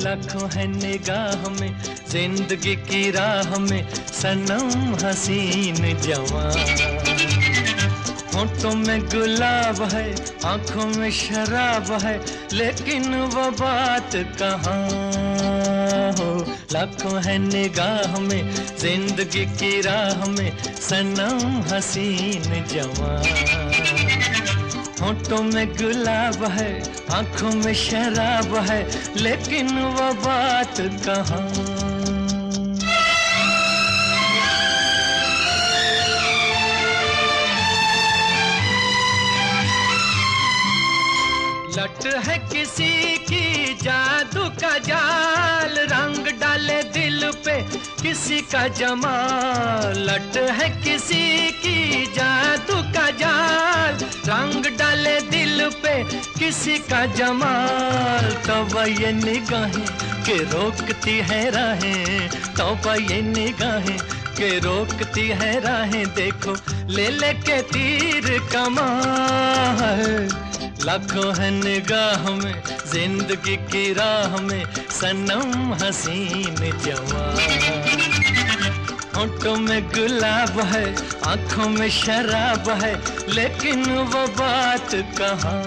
लाखों है निगाह में जिंदगी की राह में सनम हसीन जवान। होठों में गुलाब है, आंखों में शराब है, लेकिन वो बात कहाँ हो। लाखों है निगाह में जिंदगी की राह में सनम हसीन जवान। होठों में गुलाब है, आंखों में शराब है, लेकिन वो बात कहाँ। लट है किसी की जादू का जाल, रंग डाले दिल पे किसी का जमाल। लट है किसी की जादू का जाल, रंग डाले दिल पे किसी का जमाल। तौबा ये निगाहें के रोकती है राहें, तौबा ये निगाहें के रोकती है राहें। देखो ले लेके तीर कमान। लाखों है निगाह में जिंदगी की राह में सनम हसीन जवान। होठों में गुलाब है, आंखों में शराब है, लेकिन वो बात कहाँ।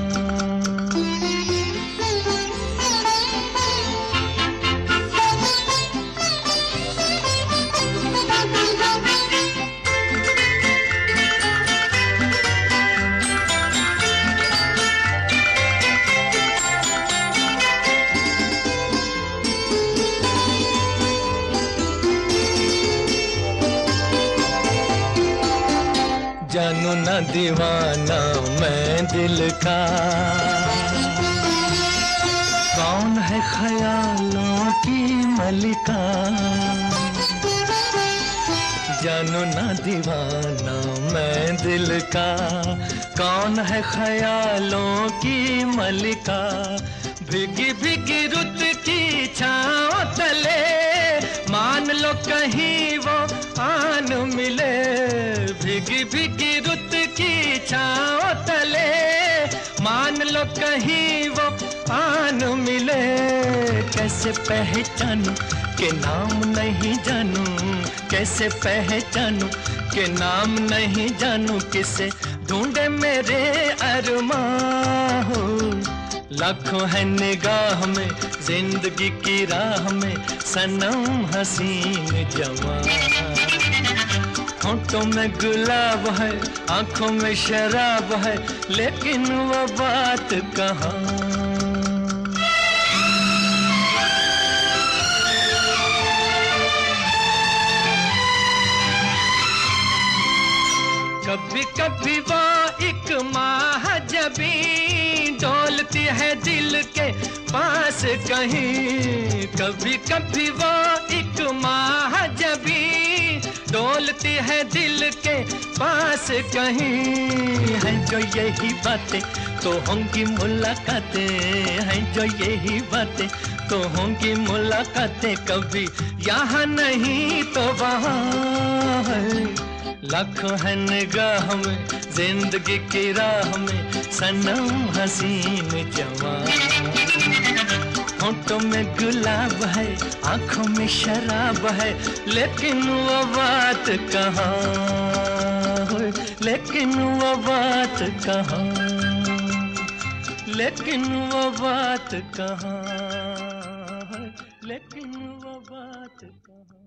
जानू ना दीवाना मैं दिल का, कौन है ख्यालों की मलिका। जानू ना दीवाना मैं दिल का, कौन है ख्यालों की मलिका। भीगी भीगी रुत की छाँव तले मान लो कहीं वो आन मिले। भीगी भीगी रुत की छाँव तले मान लो कहीं वो आन मिले। कैसे पहचानूं के नाम नहीं जानूं, कैसे पहचानूं के नाम नहीं जानूं। किसे ढूंढे मेरे अरमां हो। लाखों है निगाह में जिंदगी की राह में सनम हसीन जवान। होठों में गुलाब है, आंखों में शराब है, लेकिन वो बात कहाँ। कभी कभी वो एक महाजबी डोलती है दिल के पास कहीं। कभी कभी वो एक महाजबी डोलती है दिल के पास कहीं। है जो यही बातें तो होंगी मुलाकातें, हैं जो यही बातें तो होंगी मुलाकातें। कभी यहाँ नहीं तो वहाँ है। लाखों है निगाह में जिंदगी की राह में सनम हसीन जवान। होठों में गुलाब है, आंखों में शराब है, लेकिन वो बात कहाँ। लेकिन वो बात कहाँ, लेकिन वो बात कहाँ, लेकिन वो बात कहाँ।